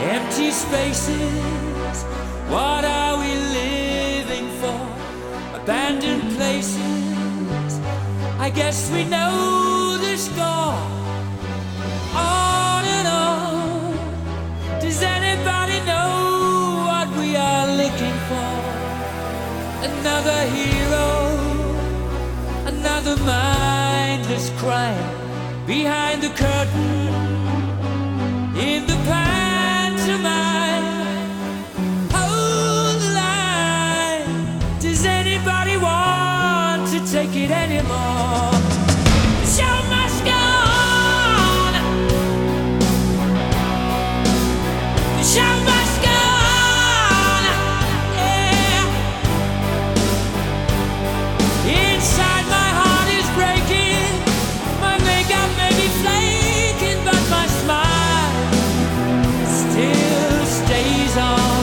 Empty spaces, what are we living for? Abandoned places, I guess we know the score. On and on, does anybody know what we are looking for? Another hero, another mindless crime behind the curtain, in the pantomime. Hold the line, does anybody want to take it anymore? The show must go on. The show must go on. Yeah. Inside my heart is breaking, my makeup may be flaking, but my smile still stays on.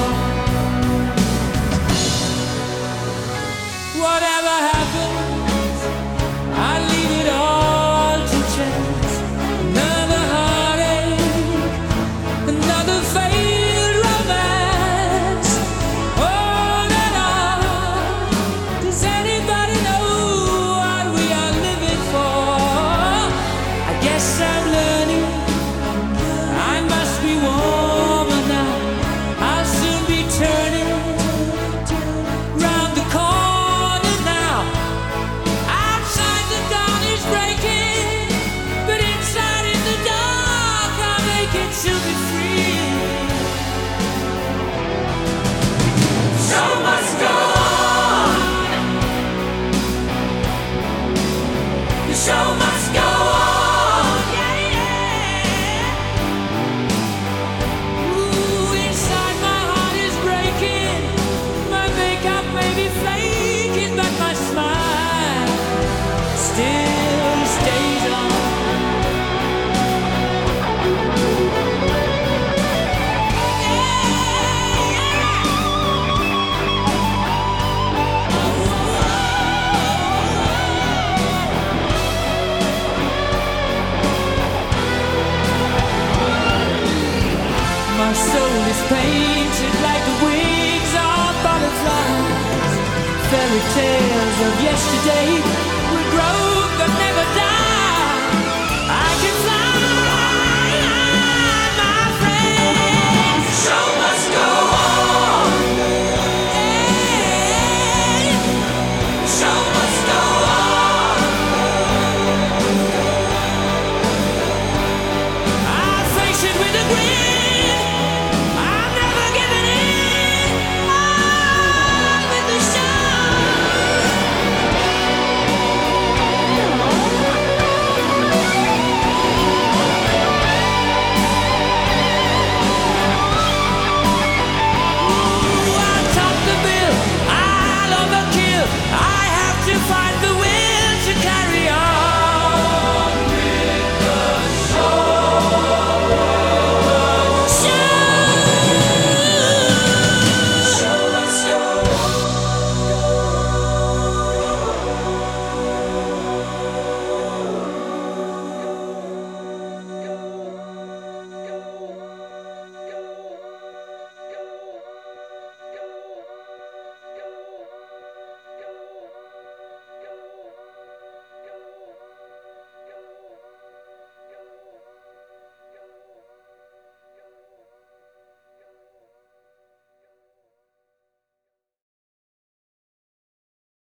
Whatever happens, I leave it all to chance. Another heartache, another failed romance. On and on, does anybody know what we are living for? I guess I'm learning, I must be warmer now. I'll soon be turning round the corner now. Outside the dawn is breaking, but inside in the dark I'll make it to be free. The show must go on. The show must go on. Yeah, yeah. Ooh, inside my heart is breaking, my makeup may be flaking, but my smile still stays on. My soul is painted like the wings of butterflies, fairy tales of yesterday.